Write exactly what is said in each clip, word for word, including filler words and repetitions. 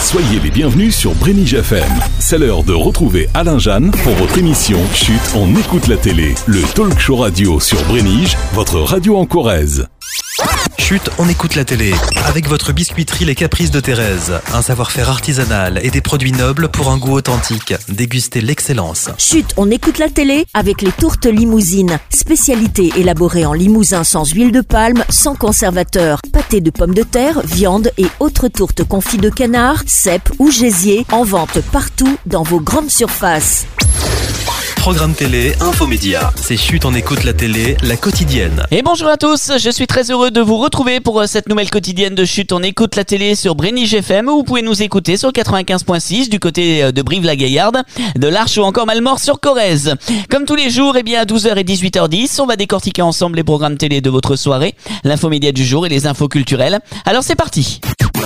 Soyez les bienvenus sur Brénige F M. C'est l'heure de retrouver Alain Jeanne pour votre émission Chut, on écoute la télé. Le talk show radio sur Brénige, votre radio en Corrèze. Chut, on écoute la télé. Avec votre biscuiterie Les Caprices de Thérèse. Un savoir-faire artisanal et des produits nobles pour un goût authentique. Dégustez l'excellence. Chut, on écoute la télé avec les tourtes limousines. Spécialité élaborée en limousin sans huile de palme, sans conservateur. Pâté de pommes de terre, viande et autres tourtes confites de canard, cèpe ou gésier. En vente partout dans vos grandes surfaces. Programme télé, infomédia. C'est Chut, on écoute la télé, la quotidienne. Et bonjour à tous, je suis très heureux de vous retrouver pour cette nouvelle quotidienne de Chut, on écoute la télé sur Brénige F M. Vous pouvez nous écouter sur quatre-vingt-quinze virgule six du côté de Brive-la-Gaillarde, de l'Arche ou encore Malmort sur Corrèze. Comme tous les jours, eh bien à douze heures et dix-huit heures dix, on va décortiquer ensemble les programmes télé de votre soirée, l'infomédia du jour et les infos culturelles. Alors c'est parti.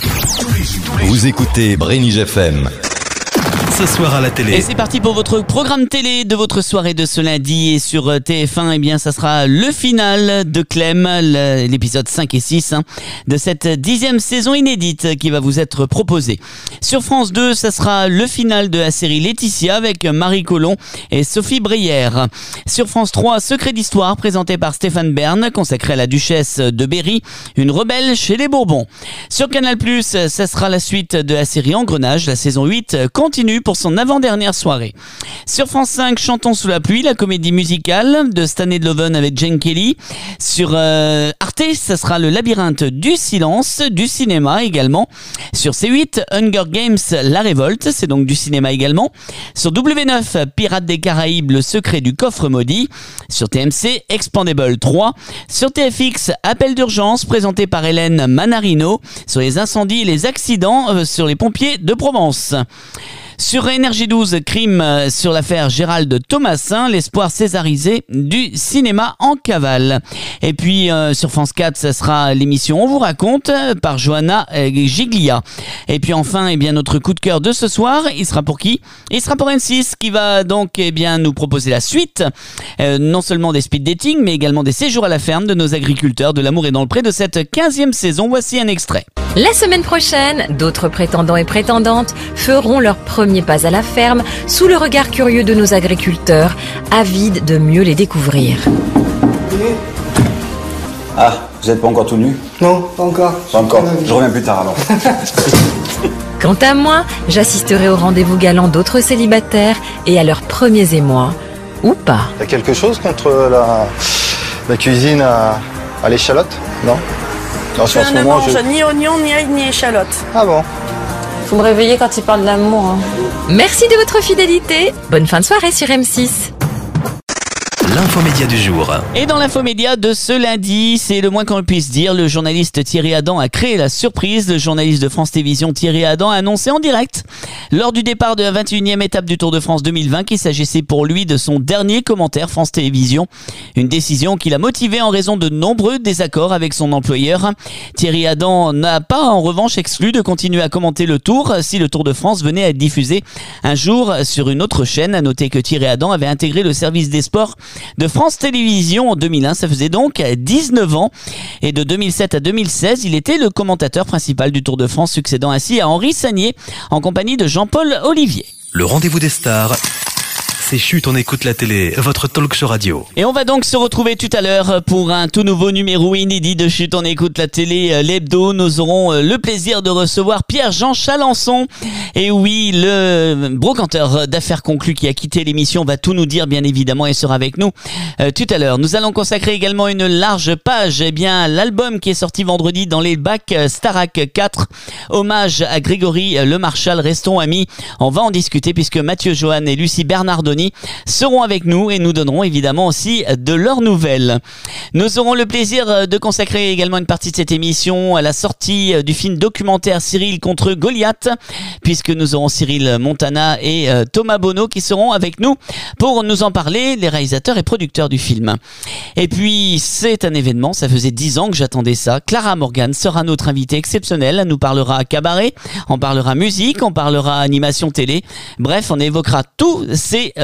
Vous écoutez Brénige F M. Ce soir à la télé. Et c'est parti pour votre programme télé de votre soirée de ce lundi. Et sur T F un, eh bien, ça sera le final de Clem, l'épisode cinq et six hein, de cette dixième saison inédite qui va vous être proposée. Sur France deux, ça sera le final de la série Laetitia avec Marie Colomb et Sophie Breyer. Sur France trois, Secret d'Histoire présenté par Stéphane Bern, consacré à la duchesse de Berry, une rebelle chez les Bourbons. Sur Canal plus, ça sera la suite de la série Engrenage. La saison huit continue pour son avant-dernière soirée. Sur France cinq, Chantons sous la pluie, la comédie musicale de Stanley Doven avec Jane Kelly. Sur euh, Arte, ça sera le labyrinthe du silence, du cinéma également. Sur C huit, Hunger Games, la révolte, c'est donc du cinéma également. Sur W neuf, Pirates des Caraïbes, le secret du coffre maudit. Sur T M C, Expandable trois. Sur T F X, Appel d'urgence, présenté par Hélène Manarino, sur les incendies et les accidents euh, sur les pompiers de Provence. Sur Énergie douze, crime sur l'affaire Gérald Thomasin, l'espoir césarisé du cinéma en cavale. Et puis euh, sur France quatre, ça sera l'émission On vous raconte par Johanna Giglia. Et puis enfin, eh bien notre coup de cœur de ce soir, il sera pour qui ? Il sera pour M six qui va donc eh bien nous proposer la suite, euh, non seulement des speed dating, mais également des séjours à la ferme de nos agriculteurs de l'amour et dans le pré de cette quinzième saison. Voici un extrait. La semaine prochaine, d'autres prétendants et prétendantes feront leur premier pas à la ferme sous le regard curieux de nos agriculteurs, avides de mieux les découvrir. Ah, vous n'êtes pas encore tout nu ? Non, pas encore. Pas encore. Je reviens plus tard alors. Quant à moi, j'assisterai au rendez-vous galant d'autres célibataires et à leurs premiers émois. Ou pas. T'as quelque chose contre la, la cuisine à, à l'échalote ? Non ? Je ce ne moment, mange je... ni oignon, ni ail, ni échalote. Ah bon ? Faut me réveiller quand il parle d'amour. Hein. Merci de votre fidélité. Bonne fin de soirée sur M six. L'infomédia du jour. Et dans l'infomédia de ce lundi, c'est le moins qu'on puisse dire, le journaliste Thierry Adam a créé la surprise. Le journaliste de France Télévisions Thierry Adam a annoncé en direct lors du départ de la vingt et unième étape du Tour de France deux mille vingt qu'il s'agissait pour lui de son dernier commentaire France Télévisions. Une décision qui l'a motivé en raison de nombreux désaccords avec son employeur. Thierry Adam n'a pas en revanche exclu de continuer à commenter le Tour si le Tour de France venait à être diffusé un jour sur une autre chaîne. À noter que Thierry Adam avait intégré le service des sports de France Télévisions en deux mille un, ça faisait donc dix-neuf ans. Et de deux mille sept à deux mille seize, il était le commentateur principal du Tour de France, succédant ainsi à Henri Sagnier en compagnie de Jean-Paul Olivier. Le rendez-vous des stars. C'est Chut, on écoute la télé, votre talk show radio. Et on va donc se retrouver tout à l'heure pour un tout nouveau numéro inédit de Chut, on écoute la télé, l'hebdo. Nous aurons le plaisir de recevoir Pierre-Jean Chalençon. Et oui, le brocanteur d'affaires conclues qui a quitté l'émission va tout nous dire bien évidemment et sera avec nous euh, tout à l'heure. Nous allons consacrer également une large page eh bien, à l'album qui est sorti vendredi dans les bacs Starac quatre. Hommage à Grégory Le Marchal, restons amis. On va en discuter puisque Mathieu Johan et Lucie Bernardoni seront avec nous et nous donneront évidemment aussi de leurs nouvelles. Nous aurons le plaisir de consacrer également une partie de cette émission à la sortie du film documentaire Cyril contre Goliath, puisque nous aurons Cyril Montana et Thomas Bonneau qui seront avec nous pour nous en parler, les réalisateurs et producteurs du film. Et puis c'est un événement, ça faisait dix ans que j'attendais ça. Clara Morgan sera notre invitée exceptionnelle, elle nous parlera cabaret, on parlera musique, on parlera animation télé, bref on évoquera tous ces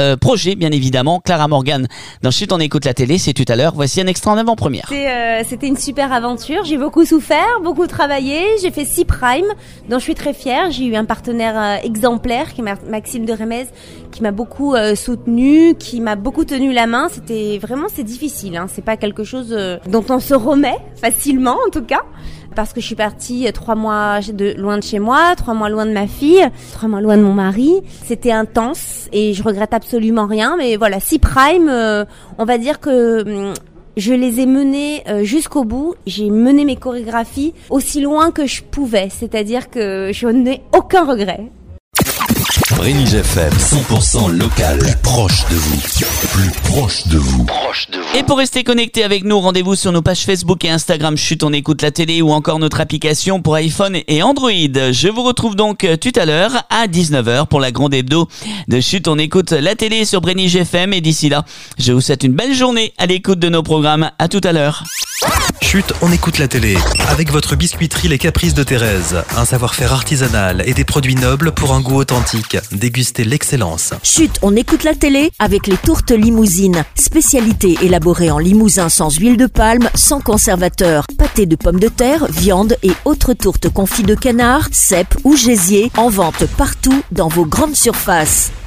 euh, projets, bien évidemment. Clara Morgan dans Chut, on écoute la télé, c'est tout à l'heure. Voici un extrait en avant-première. C'est, euh, c'était une super aventure. J'ai beaucoup souffert, beaucoup travaillé. J'ai fait six primes, dont je suis très fière. J'ai eu un partenaire euh, exemplaire, qui est Maxime de Remez, qui m'a beaucoup euh, soutenu, qui m'a beaucoup tenu la main. C'était vraiment, c'est difficile. Hein. C'est pas quelque chose euh, dont on se remet facilement, en tout cas. Parce que je suis partie trois mois de, loin de chez moi, trois mois loin de ma fille, trois mois loin de mon mari. C'était intense et je regrette absolument rien. Mais voilà, six primes, euh, on va dire que hum, je les ai menés euh, jusqu'au bout. J'ai mené mes chorégraphies aussi loin que je pouvais. C'est-à-dire que je n'ai aucun regret. Brénige F M, cent pour cent local, plus proche de vous, plus proche de vous. Proche de vous. Et pour rester connecté avec nous, rendez-vous sur nos pages Facebook et Instagram Chut, on écoute la télé ou encore notre application pour iPhone et Android. Je vous retrouve donc tout à l'heure à dix-neuf heures pour la grande hebdo de Chut, on écoute la télé sur Brénige F M et d'ici là, je vous souhaite une belle journée à l'écoute de nos programmes. À tout à l'heure. Chut, on écoute la télé avec votre biscuiterie Les Caprices de Thérèse. Un savoir-faire artisanal et des produits nobles pour un goût authentique. Dégustez l'excellence. Chut, on écoute la télé avec les tourtes limousines. Spécialité élaborée en limousin sans huile de palme, sans conservateur. Pâté de pommes de terre, viande et autres tourtes confites de canard, cèpes ou gésier. En vente partout dans vos grandes surfaces.